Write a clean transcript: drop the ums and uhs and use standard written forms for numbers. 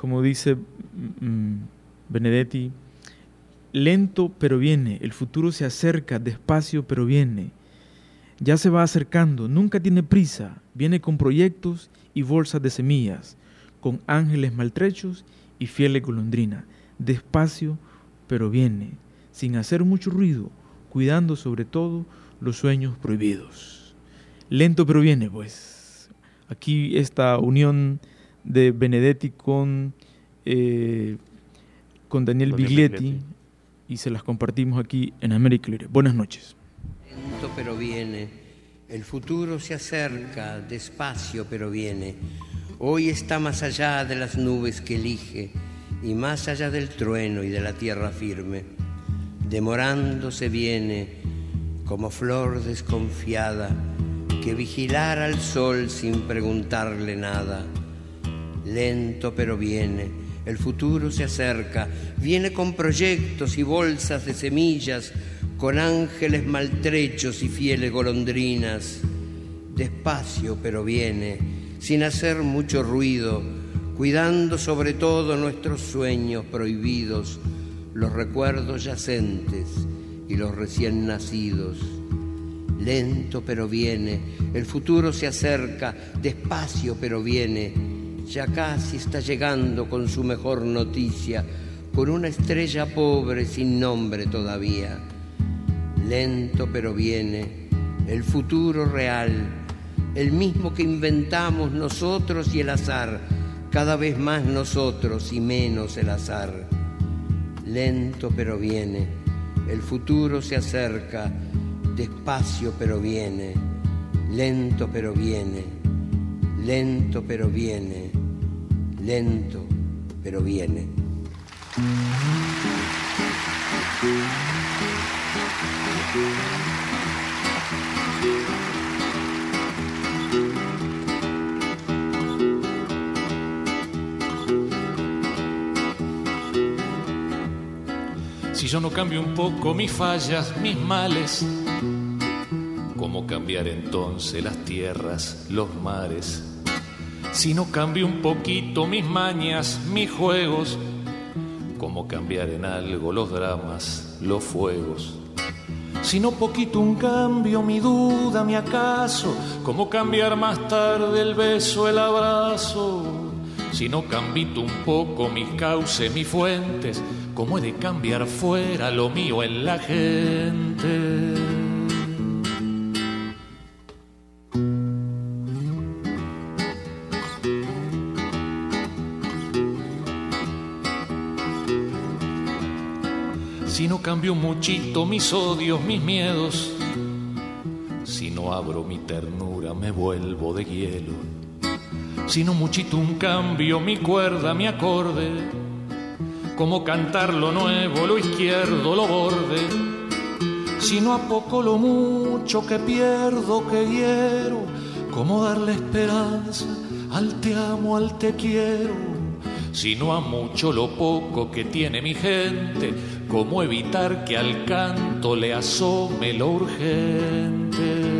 como dice Benedetti, lento pero viene, el futuro se acerca, despacio pero viene. Ya se va acercando, nunca tiene prisa, viene con proyectos y bolsas de semillas, con ángeles maltrechos y fieles golondrina. Despacio pero viene, sin hacer mucho ruido, cuidando sobre todo los sueños prohibidos. Lento pero viene, pues. Aquí esta unión de Benedetti con Daniel Biglietti, y se las compartimos aquí en América Libre. Buenas noches. Lento pero viene, el futuro se acerca, despacio pero viene. Hoy está más allá de las nubes que elige y más allá del trueno y de la tierra firme. Demorándose viene como flor desconfiada que vigilara al sol sin preguntarle nada. Lento pero viene, el futuro se acerca, viene con proyectos y bolsas de semillas, con ángeles maltrechos y fieles golondrinas. Despacio pero viene, sin hacer mucho ruido, cuidando sobre todo nuestros sueños prohibidos, los recuerdos yacentes y los recién nacidos. Lento pero viene, el futuro se acerca, despacio pero viene, ya casi está llegando con su mejor noticia, con una estrella pobre sin nombre todavía. Lento pero viene, el futuro real, el mismo que inventamos nosotros y el azar, cada vez más nosotros y menos el azar. Lento pero viene, el futuro se acerca, despacio pero viene, lento pero viene, lento pero viene, lento pero viene. Si yo no cambio un poco mis fallas, mis males, ¿cómo cambiar entonces las tierras, los mares? Si no cambio un poquito mis mañas, mis juegos, ¿cómo cambiar en algo los dramas, los fuegos? Si no poquito un cambio, mi duda, mi acaso, ¿cómo cambiar más tarde el beso, el abrazo? Si no cambito un poco mis cauces, mis fuentes, ¿cómo he de cambiar fuera lo mío en la gente? Si no cambio muchito mis odios, mis miedos, si no abro mi ternura me vuelvo de hielo. Si no muchito un cambio mi cuerda, mi acorde, como cantar lo nuevo, lo izquierdo, lo borde. Si no a poco lo mucho que pierdo, que hiero, como darle esperanza al te amo, al te quiero. Si no a mucho lo poco que tiene mi gente, cómo evitar que al canto le asome lo urgente.